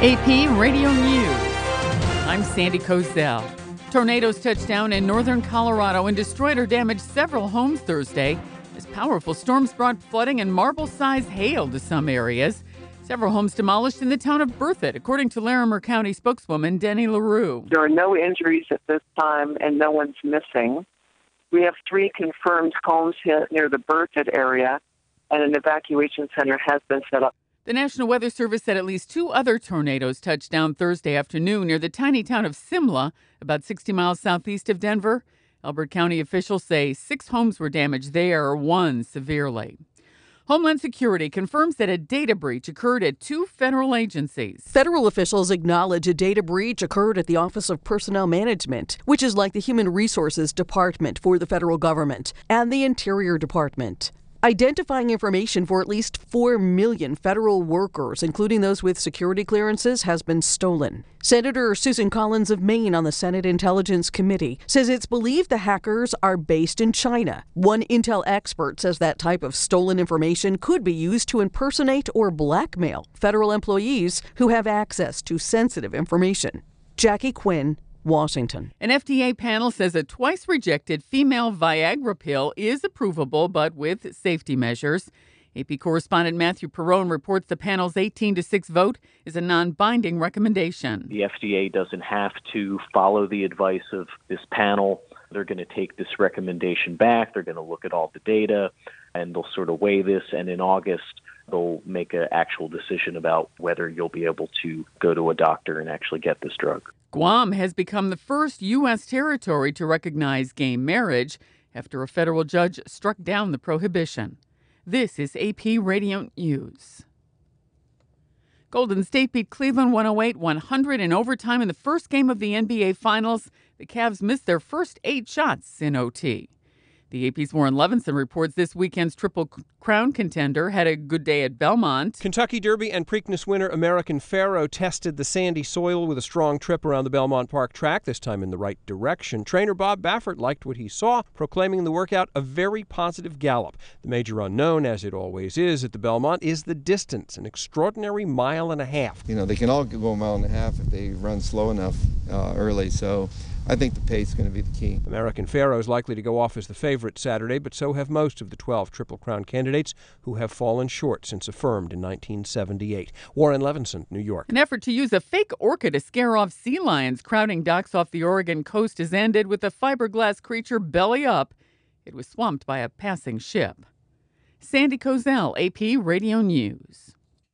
AP Radio News. I'm Sandy Kozel. Tornadoes touched down in northern Colorado and destroyed or damaged several homes Thursday as powerful storms brought flooding and marble-sized hail to some areas. Several homes demolished in the town of Berthoud, according to Larimer County spokeswoman Denny LaRue. There are no injuries at this time and no one's missing. We have 3 confirmed homes hit near the Berthoud area, and an evacuation center has been set up. The National Weather Service said at least 2 other tornadoes touched down Thursday afternoon near the tiny town of Simla, about 60 miles southeast of Denver. Elbert County officials say 6 homes were damaged there, 1 severely. Homeland Security confirms that a data breach occurred at 2 federal agencies. Federal officials acknowledge a data breach occurred at the Office of Personnel Management, which is like the Human Resources Department for the federal government, and the Interior Department. Identifying information for at least 4 million federal workers, including those with security clearances, has been stolen. Senator Susan Collins of Maine on the Senate Intelligence Committee says it's believed the hackers are based in China. One Intel expert says that type of stolen information could be used to impersonate or blackmail federal employees who have access to sensitive information. Jackie Quinn, Washington. An FDA panel says a twice-rejected female Viagra pill is approvable, but with safety measures. AP correspondent Matthew Perrone reports the panel's 18-6 vote is a non-binding recommendation. The FDA doesn't have to follow the advice of this panel. They're going to take this recommendation back. They're going to look at all the data, and they'll sort of weigh this. And in August, they'll make an actual decision about whether you'll be able to go to a doctor and actually get this drug. Guam has become the first U.S. territory to recognize gay marriage after a federal judge struck down the prohibition. This is AP Radio News. Golden State beat Cleveland 108-100 in overtime in the first game of the NBA Finals. The Cavs missed their first 8 shots in OT. The AP's Warren Levinson reports this weekend's Triple Crown contender had a good day at Belmont. Kentucky Derby and Preakness winner American Pharoah tested the sandy soil with a strong trip around the Belmont Park track, this time in the right direction. Trainer Bob Baffert liked what he saw, proclaiming the workout a very positive gallop. The major unknown, as it always is at the Belmont, is the distance, an extraordinary 1.5 miles. You know, they can all go 1.5 miles if they run slow enough early, so I think the pace is going to be the key. American Pharoah is likely to go off as the favorite Saturday, but so have most of the 12 Triple Crown candidates who have fallen short since affirmed in 1978. Warren Levinson, New York. An effort to use a fake orca to scare off sea lions crowding docks off the Oregon coast has ended with the fiberglass creature belly up. It was swamped by a passing ship. Sandy Kozel, AP Radio News.